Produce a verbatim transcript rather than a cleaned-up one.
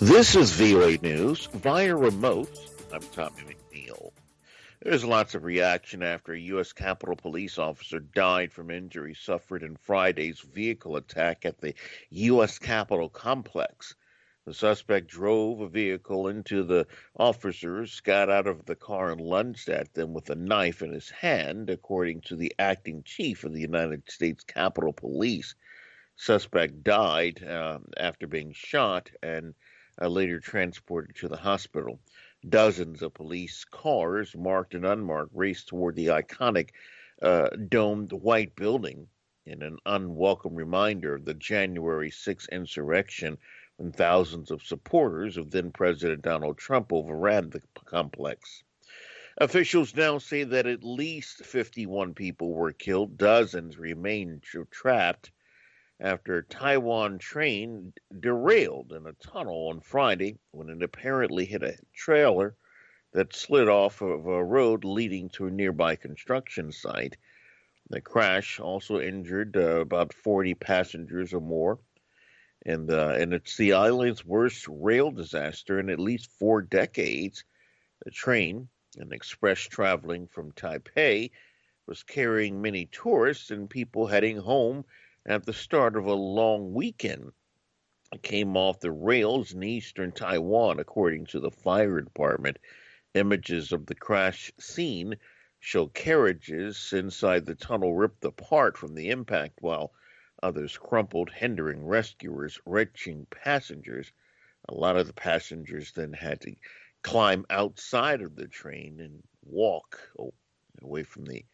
This is V O A News via remote. I'm Tommy McNeil. There's lots of reaction after a U S Capitol Police officer died from injuries suffered in Friday's vehicle attack at the U S Capitol complex. The suspect drove a vehicle into the officers, got out of the car and lunged at them with a knife in his hand, according to the acting chief of the United States Capitol Police. Suspect died um, after being shot and uh, later transported to the hospital. Dozens of police cars, marked and unmarked, raced toward the iconic uh, domed white building in an unwelcome reminder of the January sixth insurrection when thousands of supporters of then President Donald Trump overran the complex. Officials now say that at least fifty-one people were killed, dozens remain trapped after a Taiwan train derailed in a tunnel on Friday when it apparently hit a trailer that slid off of a road leading to a nearby construction site. The crash also injured uh, about forty passengers or more, and, uh, and it's the island's worst rail disaster in at least four decades. The train, an express traveling from Taipei, was carrying many tourists and people heading home at the start of a long weekend. It came off the rails in eastern Taiwan, according to the fire department. Images of the crash scene show carriages inside the tunnel ripped apart from the impact, while others crumpled, hindering rescuers reaching passengers. A lot of the passengers then had to climb outside of the train and walk away from the